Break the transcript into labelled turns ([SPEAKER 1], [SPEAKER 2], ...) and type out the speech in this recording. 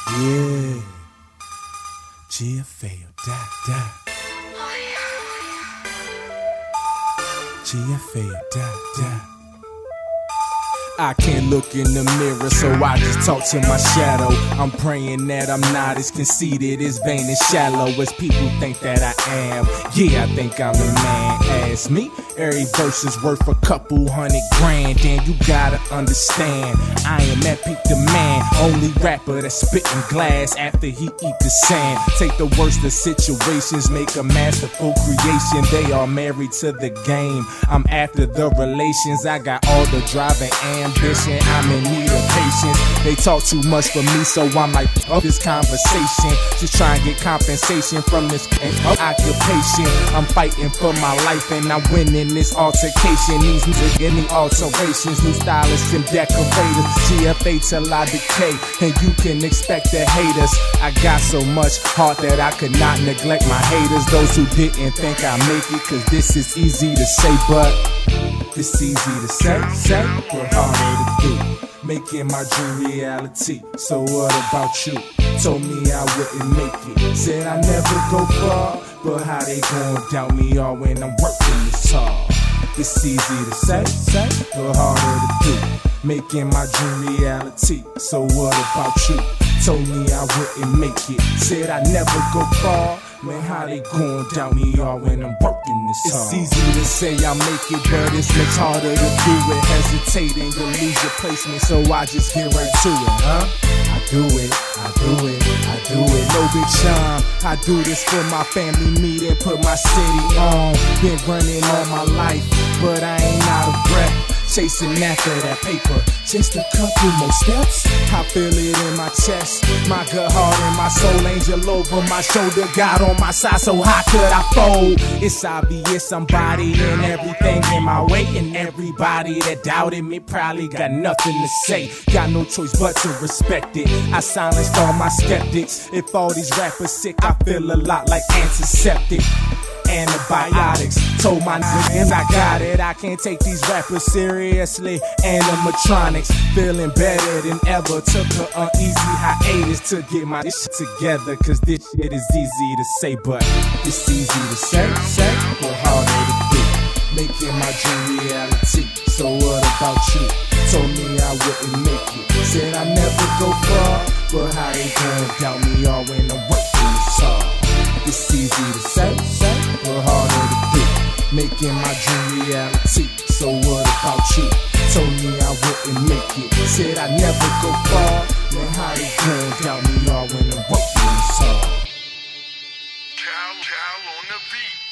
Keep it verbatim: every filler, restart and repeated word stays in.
[SPEAKER 1] Yeah. G F A, da, da. G F A, da, da. I can't look in the mirror, so I just talk to my shadow. I'm praying that I'm not as conceited, as vain and shallow as people think that I am. Yeah, I think I'm the man. Ask me, every verse is worth a couple hundred grand. And you gotta understand, I am at peak demand. Only rapper that's spitting glass after he eat the sand. Take the worst of situations, make a masterful creation. They are married to the game, I'm after the relations. I got all the drive and ambition, I'm in need of patience. They talk too much for me, so I'm like, up this conversation. Just try and get compensation from this occupation. I'm fighting for my life and I'm winning this altercation. These music any alterations, new stylists and decorators. G F A till I decay, and you can expect the haters. I got so much heart that I could not neglect my haters. Those who didn't think I'd make it, cause this is easy to say, but it's easy to say, say, but harder to do. Making my dream reality, so what about you? Told me I wouldn't make it, said I never go far, but how they gon' doubt me all when I'm working this hard? It's easy to say, say, but harder to do. Making my dream reality, so what about you? Told me I wouldn't make it, said I never go far. Man, how they gon' doubt me all when I'm working this hard? It's easy to say I make it, but it's much harder to do it. Hesitating, you'll lose your placement, so I just get right to it, huh? I do it, I do it, I do it. No big charm, I do this for my family, me that put my city on. Been running all my life, but I ain't out of breath. Chasing after that paper, just a couple more steps. I feel it in my chest, my good heart and my soul. Angel over my shoulder, God on my side, so how could I fold? It's obvious I'm bodying everything in my way, and everybody that doubted me probably got nothing to say. Got no choice but to respect it. I silenced all my skeptics. If all these rappers sick, I feel a lot like antiseptic. Antibiotics, told my niggas I got it. I can't take these rappers seriously. Animatronics, feeling better than ever. Took an uneasy hiatus to get my shit together, cause this shit is easy to say, but it's easy to say, say, but harder to do. Making my dream reality, so what about you? Told me I wouldn't make it, said I never go far, but how they gon' doubt me all when I'm working this hard? It's easy to say, say, but harder to do. Making my dream reality, so what about you? Told me I wouldn't make it, said I never go far. Man, how they gon' doubt me all when I'm working this hard?
[SPEAKER 2] Cal, Cal on the beat.